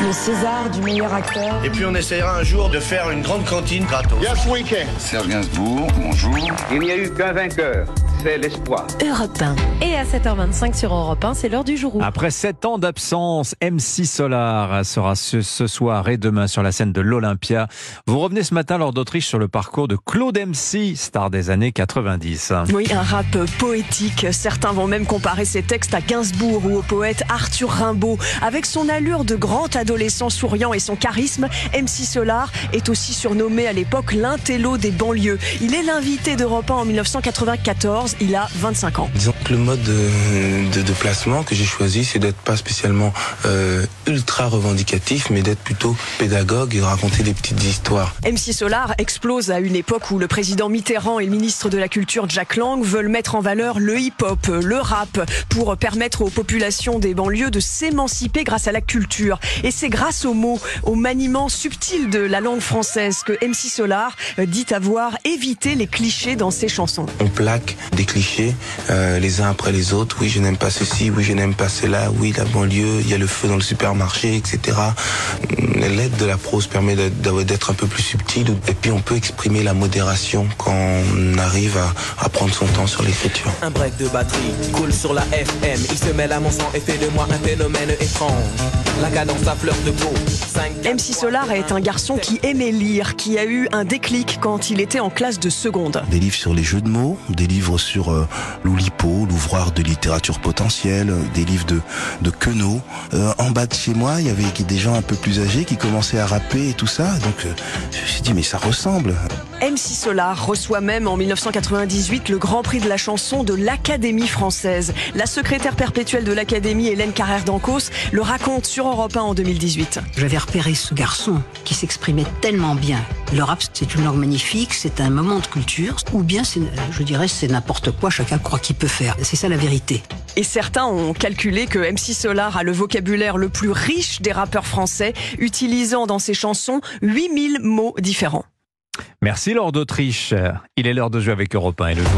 le César du meilleur acteur. Et puis on essaiera un jour de faire une grande cantine gratos. Yes, we can. Serge Gainsbourg, bonjour. Il n'y a eu qu'un vainqueur, c'est l'espoir. Europe 1. Et à 7h25 sur Europe 1, c'est l'heure du jour. Après 7 ans d'absence, MC Solar sera ce soir et demain sur la scène de l'Olympia. Vous revenez ce matin lors d'Autriche sur le parcours de Claude MC, star des années 90. Oui, un rap poétique. Certains vont même comparer ses textes à Gainsbourg ou au poète Arthur Rimbaud. Avec son allure de grand adolescent souriant et son charisme, MC Solar est aussi surnommé à l'époque l'intello des banlieues. Il est l'invité d'Europe 1 en 1994, il a 25 ans. Disons que le mode de placement que j'ai choisi, c'est d'être pas spécialement ultra revendicatif, mais d'être plutôt pédagogue et de raconter des petites histoires. MC Solar explose à une époque où le président Mitterrand et le ministre de la Culture Jack Lang veulent mettre en valeur le hip-hop, le rap, pour permettre aux populations des banlieues de s'émanciper grâce à la culture. Et c'est grâce aux mots, au maniement subtil de la langue française que MC Solar dit avoir évité les clichés dans ses chansons. On plaque des clichés les uns après les autres. Oui, je n'aime pas ceci, oui, je n'aime pas cela, oui, la banlieue, il y a le feu dans le supermarché, etc. L'aide de la prose permet d'être un peu plus subtil et puis on peut exprimer la modération quand on arrive à prendre son temps sur l'écriture. Un break de batterie coule sur la FM, il se mêle à mon sang et fait de moi un phénomène étrange. La cadence à fleur de peau. MC Solar est un garçon qui aimait lire, qui a eu un déclic quand il était en classe de seconde. Des livres sur les jeux de mots, des livres sur l'Oulipo, l'ouvroir de littérature potentielle, des livres de Queneau. En bas de chez moi, il y avait des gens un peu plus âgés qui commençaient à rapper et tout ça. Donc je me suis dit, mais ça ressemble. MC Solar reçoit même en 1998 le Grand Prix de la chanson de l'Académie française. La secrétaire perpétuelle de l'Académie, Hélène Carrère d'Ancos, le raconte sur Europe 1 en 2018. J'avais repéré ce garçon qui s'exprimait tellement bien. Le rap, c'est une langue magnifique, c'est un moment de culture, ou bien, je dirais, c'est n'importe quoi, chacun croit qu'il peut faire. C'est ça la vérité. Et certains ont calculé que MC Solar a le vocabulaire le plus riche des rappeurs français, utilisant dans ses chansons 8000 mots différents. Merci Laure d'Autriche. Il est l'heure de jouer avec Europe 1 et le